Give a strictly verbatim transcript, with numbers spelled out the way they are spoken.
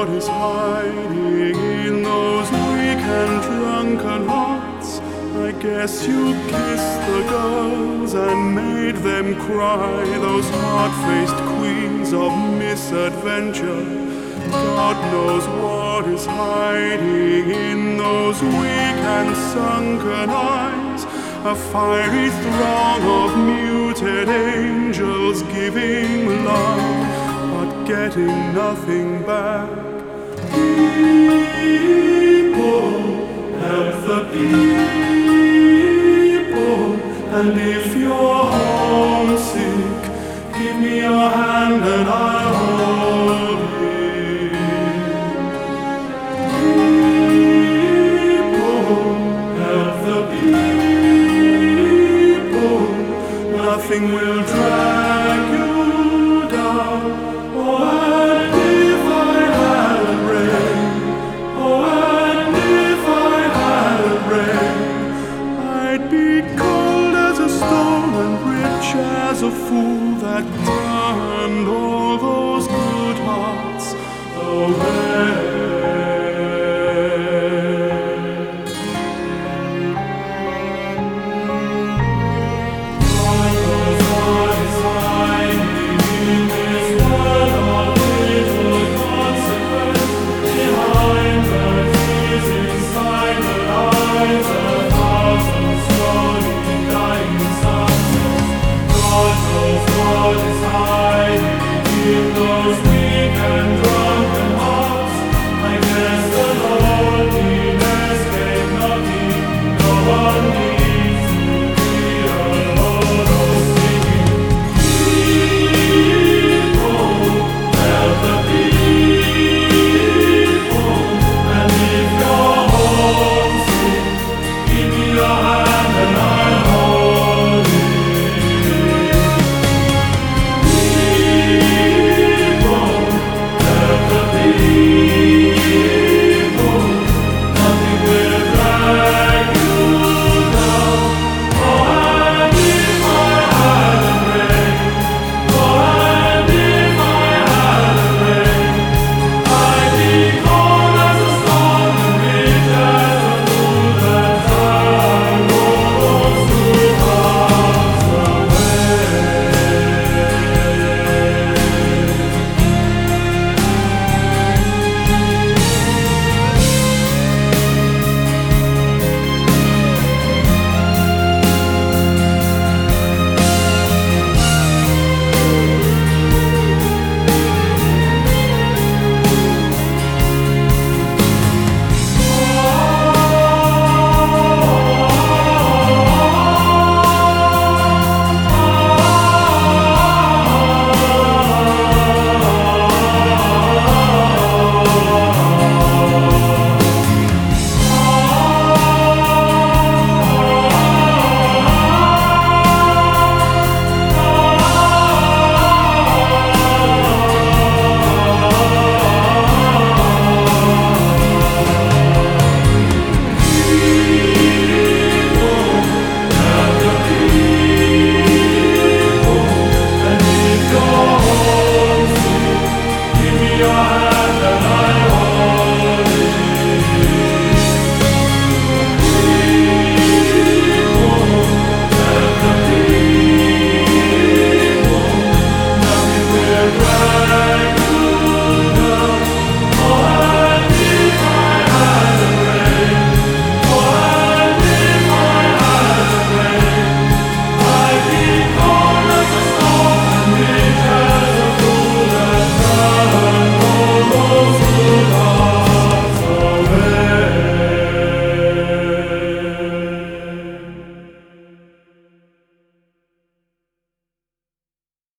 is hiding in those weak and drunken hearts. I guess you kissed the girls and made them cry, those hard-faced queens of misadventure. God knows what is hiding in those weak and sunken eyes, a fiery throng of muted angels giving love, but getting nothing back. People, help the people, and if you're homesick, give me your hand and I